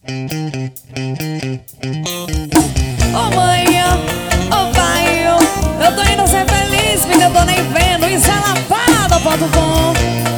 Ô mãe, ô pai, eu tô indo ser feliz, porque eu tô nem vendo. Isso é lavada.com.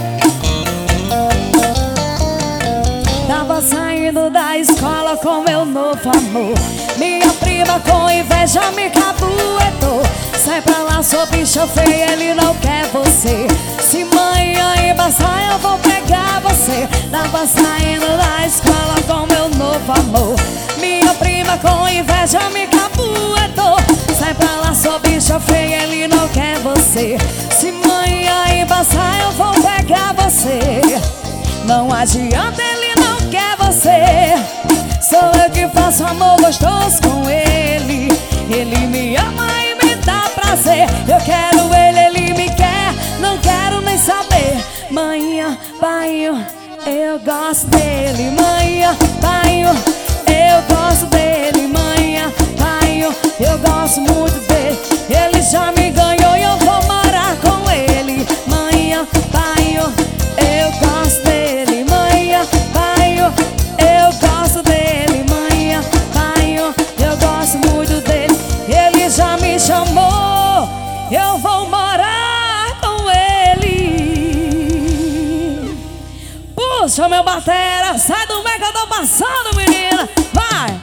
Tava saindo da escola com meu novo amor. Minha prima com inveja me cabuetou. Sai pra lá, sua bicha feia, ele não quer você. Se manhã embaçar, eu vou pegar você. Tava saindo da escola com meu novo amor. Minha prima com inveja me cabuetou. Sai pra lá, sua bicha feia, ele não quer você. Se manhã embaçar, eu vou pegar você. Não adianta, ele não quer você. Sou eu que faço amor gostoso com ele. Ele me ama e me dá prazer. Eu quero ele, ele me quer, não quero nem saber. Manhã, pai, eu gosto dele. Manhã, pai, eu gosto dele. Manhã, pai, eu gosto muito dele. Ele já me ganhou e eu vou morar com ele. Manhã, pai, eu gosto dele. Manhã, pai, eu gosto dele. Manhã, pai, eu gosto muito dele. Ele já me chamou, eu vou morar com ele. Puxa meu batera, sai do meio que eu tô passando, menina. Vai!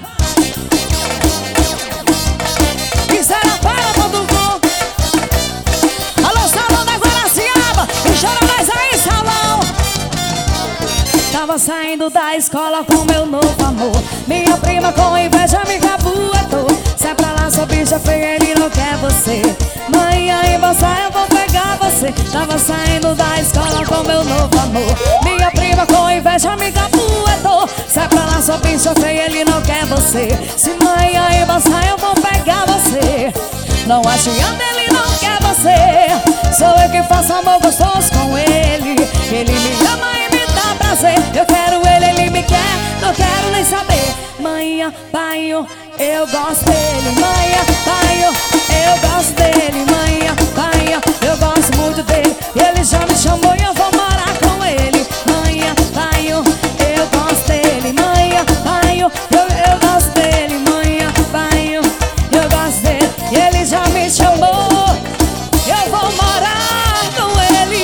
Isso era para.com. Alô, Salão da Guaraciaba. E chora mais aí, Salão. Tava saindo da escola com meu novo amor. Minha prima com inveja me cabuetou. Sai pra lá, sua bicha feia, ele não quer você. Manhã embaçar, eu vou pegar você. Tava saindo da escola com meu novo amor. Minha prima com inveja me cabuetou. Sai pra lá, sua bicha feia, ele não quer você. Se manhã embaçar, eu vou pegar você. Não adianta, ele não quer você. Sou eu que faço amor gostoso com ele. Ele me ama e me dá prazer. Eu quero ele, ele me quer, não quero nem saber. Manhã, pai, eu gosto dele. Manhã, pai, eu gosto dele. Manhã, pai, eu gosto muito dele. Ele já me chamou e eu vou morar com ele. Manhã, pai, eu gosto dele. Manhã, pai, eu gosto dele. Manhã, pai, eu gosto dele. E ele já me chamou, eu vou morar com ele.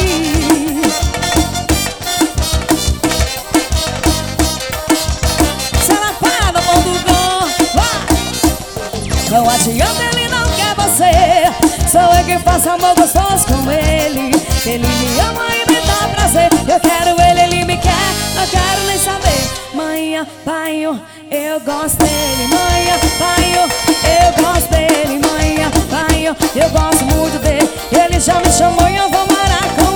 Não adianta, ele não quer você. Sou eu que faço amor gostoso com ele. Ele me ama e me dá prazer. Eu quero ele, ele me quer, não quero nem saber. Manhã, pai, eu gosto dele. Manhã, pai, eu gosto dele. Manhã, pai, eu gosto muito dele. Ele já me chamou e eu vou morar com